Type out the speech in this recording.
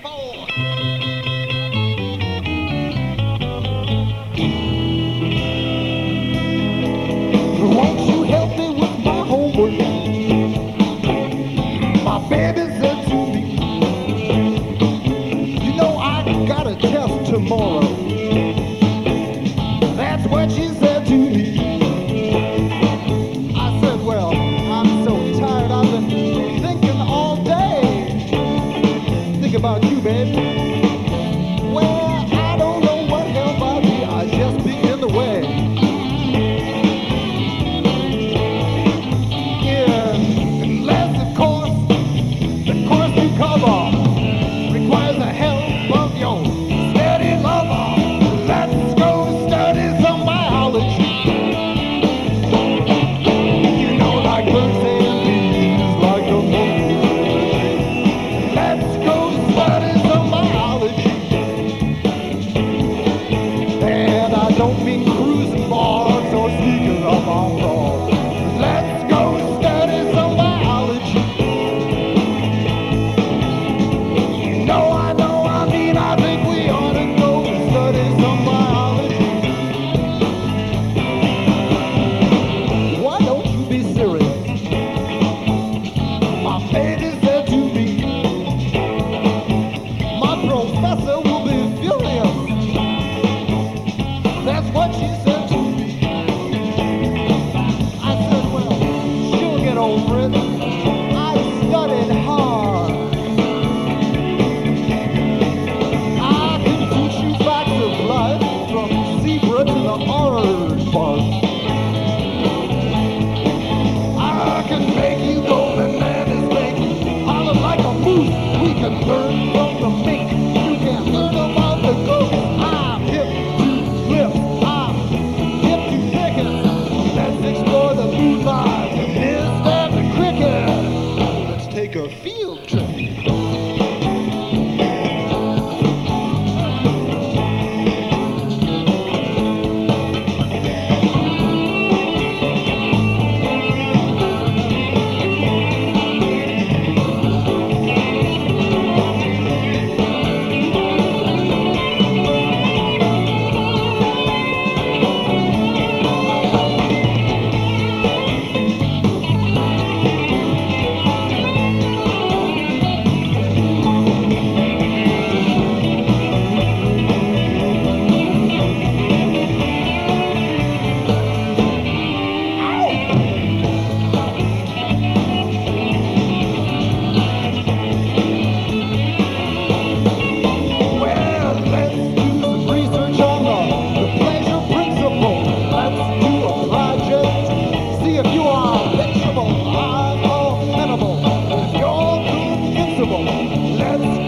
Won't you help me with my homework? My baby said to me, you know I got a test tomorrow. That's what she said to me. I said, well, I'm so tired. I've been thinking all day. Think about you, baby. Well, I don't know what help I need. I just be in the way. Requires the help of your steady lover. Let's go study some biology. You know, like birds and bees, like the moon. Let's go study some biology. And I don't mean cruising bars or sneaking up on bars. Let's go study some biology. I think we ought to go study some biology. Why don't you be serious? My baby said to me, my professor will be furious. That's what she said to me. I said, well, she'll get over it. I studied hard. From zebra to the orange bus. I can make you go bananas, make you holler like a moose. We can learn from the mink. You can learn about the goose. I'm hip to lips. I'm hip to chicken. Let's explore the moonlight, the mist and the cricket. Let's take a field trip. Let's